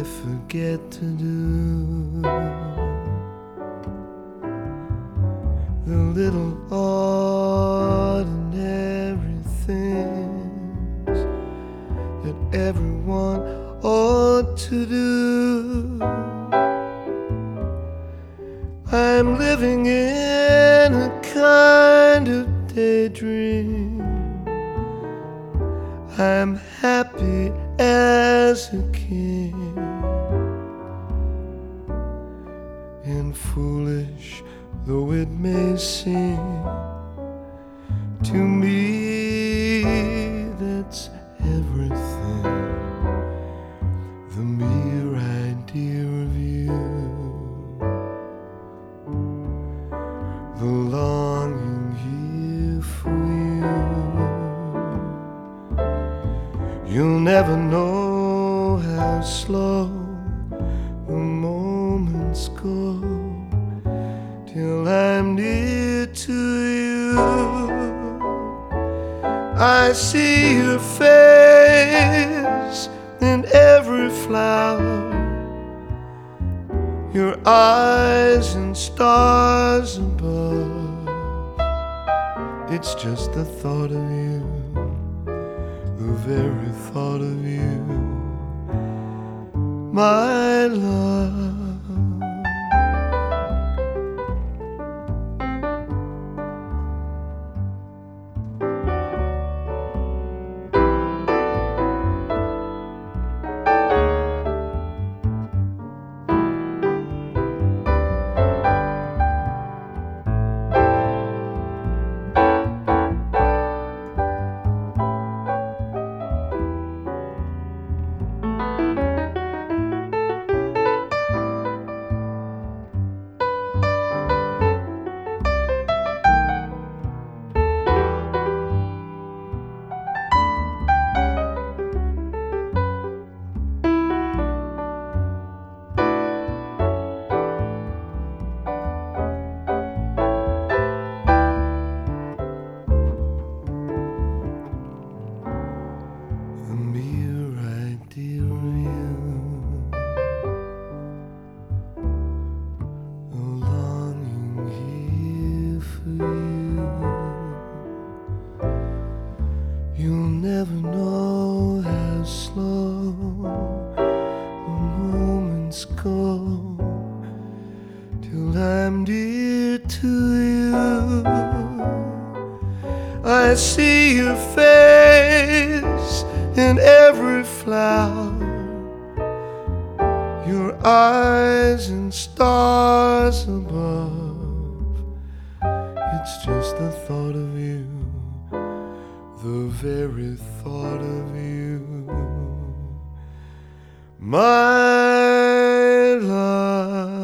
I forget to do the little ordinary things that everyone ought to do. I'm living in a kind of daydream. I'm happy as a king, and foolish though it may seem to me, that's everything. The mere idea of you, the longing here for you. You'll never know how slow the moments go till I'm near to you. I see your face in every flower, your eyes and stars above. It's just the thought of you, the very thought of you, my love. You'll never know how slow the moments go till I'm dear to you. I see your face in every flower, your eyes and stars above. It's just the thought of you, the very thought of you, my love.